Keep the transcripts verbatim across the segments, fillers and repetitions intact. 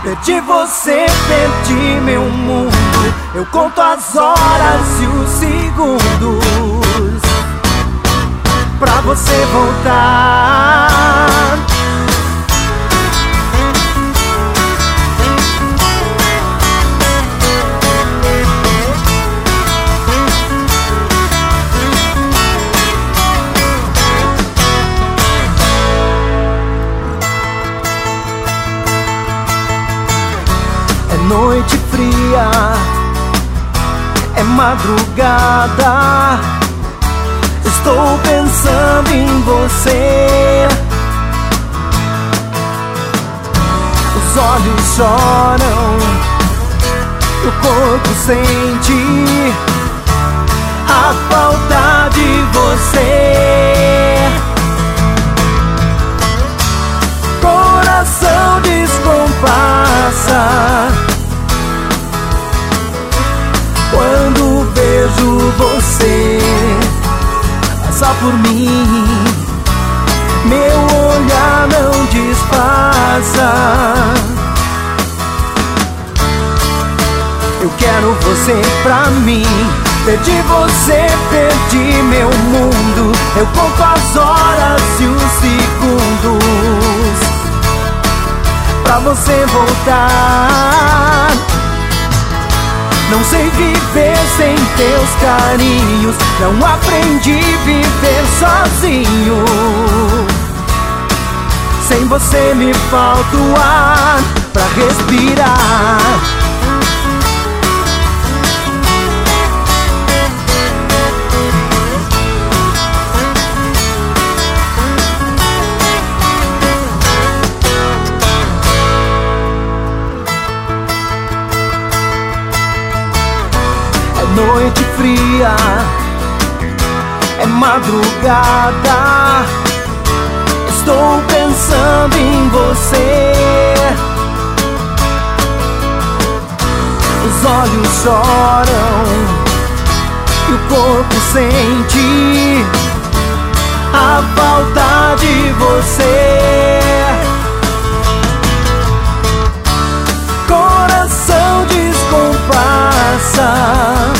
Perdi você, perdi meu mundo. Eu conto as horas e os segundos pra você voltar. Noite fria, é madrugada. Estou pensando em você. Os olhos choram, o corpo sente a falta de você. Coração descompassa quando vejo você passar por mim. Meu olhar não disfarça. Eu quero você pra mim. Perdi você, perdi meu mundo. Eu conto as horas e os segundos pra você voltar. Não sei viver sem teus carinhos. Não aprendi a viver sozinho. Sem você me falta o ar pra respirar. Noite fria, é madrugada. Estou pensando em você. Os olhos choram e o corpo sente a falta de você. Coração descompassa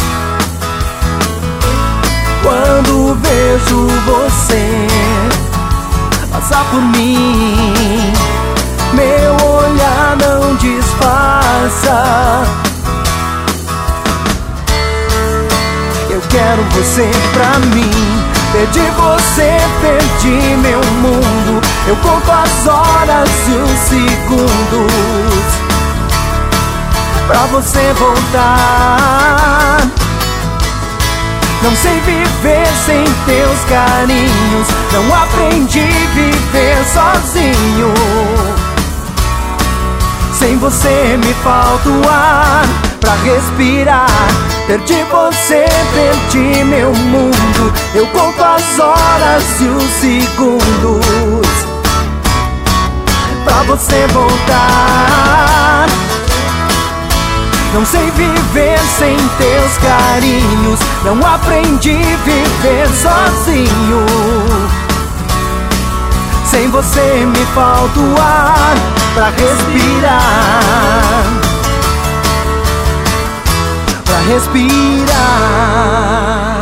quando vejo você passar por mim. Meu olhar não disfarça. Eu quero você pra mim. Perdi você, perdi meu mundo. Eu conto as horas e os segundos pra você voltar. Não sei viver sem teus carinhos. Não aprendi a viver sozinho. Sem você me falta o ar pra respirar. Perdi você, perdi meu mundo. Eu conto as horas e os segundos pra você voltar. Não sei viver sem teus carinhos. Não aprendi a viver sozinho. Sem você me falta o ar pra respirar. Pra respirar.